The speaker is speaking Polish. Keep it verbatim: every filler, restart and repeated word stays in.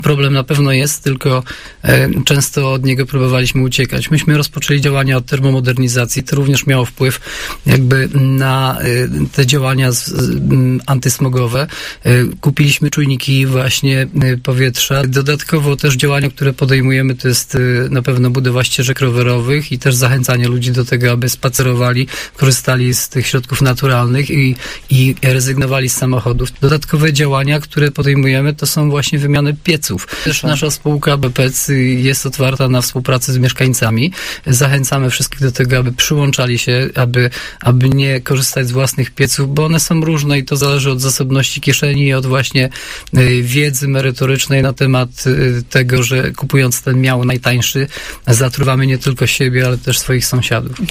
Problem na pewno jest, tylko e, często od niego próbowaliśmy uciekać. Myśmy rozpoczęli działania od termomodernizacji. To również miało wpływ jakby na e, te działania z, z, antysmogowe. E, kupiliśmy czujniki właśnie e, powietrza. Dodatkowo też działania, które podejmujemy, to jest e, na pewno budowa ścieżek rowerowych i też zachęcanie ludzi do tego, aby spacerowali, korzystali z tych środków naturalnych i, i rezygnowali z samochodów. Dodatkowe działania, które podejmujemy, to są właśnie wymiany pieców. Też nasza spółka B P C jest otwarta na współpracę z mieszkańcami. Zachęcamy wszystkich do tego, aby przyłączali się, aby, aby nie korzystać z własnych pieców, bo one są różne i to zależy od zasobności kieszeni i od właśnie y, wiedzy merytorycznej na temat y, tego, że kupując ten miał najtańszy, zatruwamy nie tylko siebie, ale też swoich sąsiadów.